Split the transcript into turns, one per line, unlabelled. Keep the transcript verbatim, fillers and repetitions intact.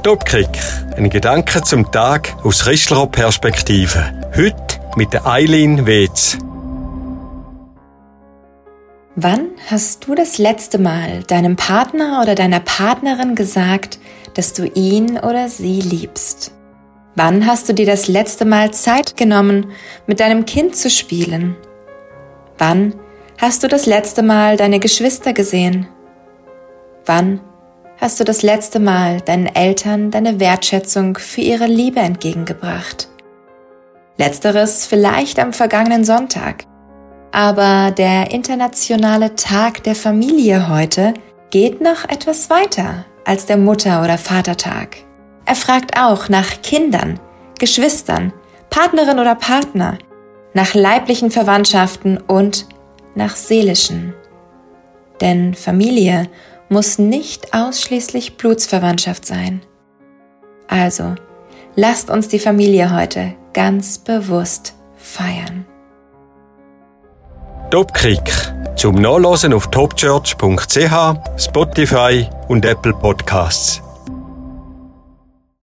Topkick, ein Gedanke zum Tag aus christlicher Perspektive. Heute mit der Eileen Wetz.
Wann hast du das letzte Mal deinem Partner oder deiner Partnerin gesagt, dass du ihn oder sie liebst? Wann hast du dir das letzte Mal Zeit genommen, mit deinem Kind zu spielen? Wann hast du das letzte Mal deine Geschwister gesehen? Wann hast du das letzte Mal deinen Eltern deine Wertschätzung für ihre Liebe entgegengebracht? Letzteres vielleicht am vergangenen Sonntag. Aber der internationale Tag der Familie heute geht noch etwas weiter als der Mutter- oder Vatertag. Er fragt auch nach Kindern, Geschwistern, Partnerin oder Partner, nach leiblichen Verwandtschaften und nach seelischen. Denn Familie muss nicht ausschließlich Blutsverwandtschaft sein. Also, lasst uns die Familie heute ganz bewusst feiern.
Topkick zum Nachlesen auf topchurch punkt c h, Spotify und Apple Podcasts.